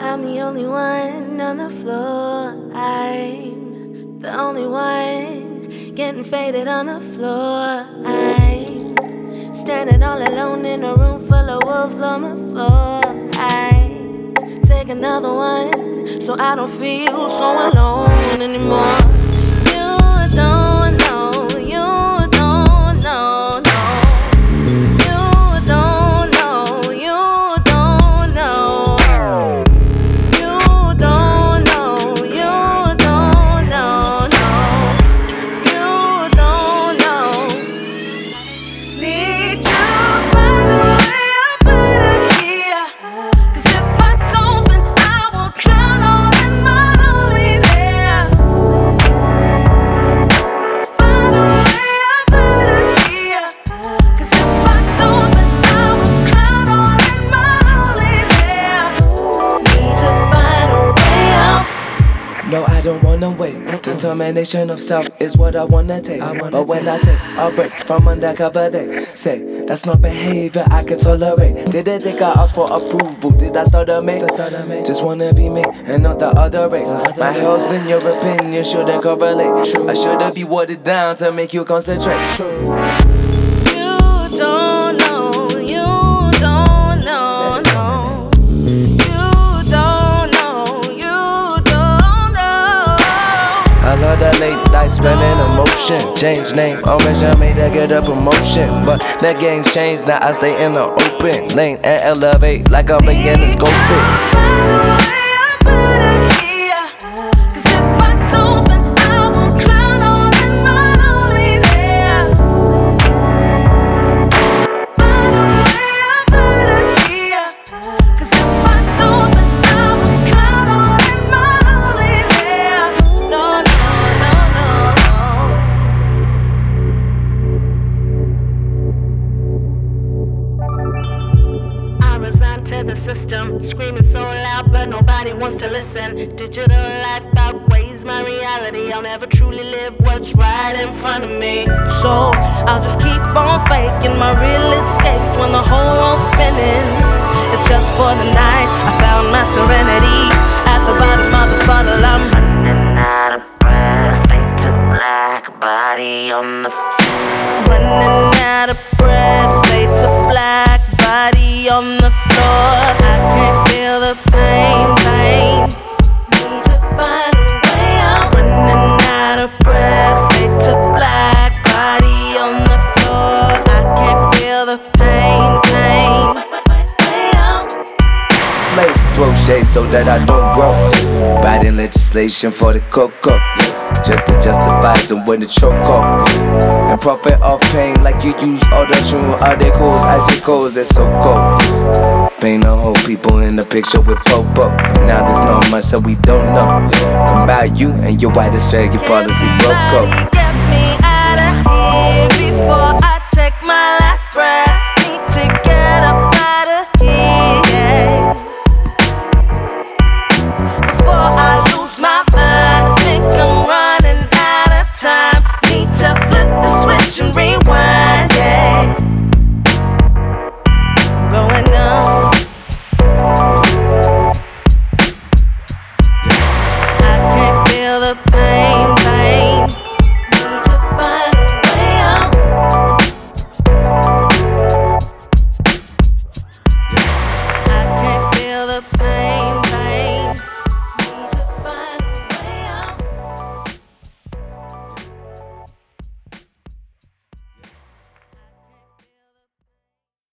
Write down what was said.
I'm the only one on the floor. I'm the only one getting faded on the floor. I'm standing all alone in a room full of wolves on the floor. I take another one so I don't feel so alone anymore. You don't know, you don't know, no. You don't know, you don't know. You don't know, you don't know, no. You don't know. Need to find a way up out of here. 'Cause if I don't, then I will drown all in my loneliness. Find a way up out of here. 'Cause if I don't, then I will drown all in my loneliness. Need to find a way out. No, I don't wanna wait. Determination of self is what I wanna taste. But when I take a break from undercover, they say that's not behavior I can tolerate. Did they think I asked for approval? Did I start a mate? Just wanna be me and not the other race. My health in your opinion shouldn't correlate. I shouldn't be watered down to make you concentrate. You don't know, you don't know, no. You don't know, you don't know. I love the late night spending emotion. Change name, omission made to get a promotion. But the game's changed, now I stay in the open lane and elevate like I'm beginning scoping. Find a way up out of here. 'Cause if I don't, then I will drown all in my loneliness. Find a way up out of here. 'Cause if I don't, then I will drown all in my loneliness. No, no, no, no, no. I resign to the system, screaming so loud, but nobody wants to listen. Digital life outweighs my reality. I'll never truly live what's right in front of me. So I'll just keep on faking my real escapes when the whole world's spinning. It's just for the night. I found my serenity at the bottom of this bottle. I'm running out of breath, fade to black, body on the running out of breath, fade to black, body on the floor. I can't feel the pain. Need to find a way out. Running out of breath, fade to black, body on the floor. I can't feel the pain. Way out. Place throw shade so that I don't grow. Writing legislation for the cocoa. Just to justify them when the choke up. And profit off pain like you use all the true articles, icicles, it's so cold. Paint the whole people in the picture with pop-up. Now there's not much that we don't know about you and your white Australian policy broke up. Get me out of here before I take my last breath. Need to get up out of here before I lose my mind. I think I'm running out of time. Need to flip the switch and rewind. Yeah, I'm going down. I can't feel the pain.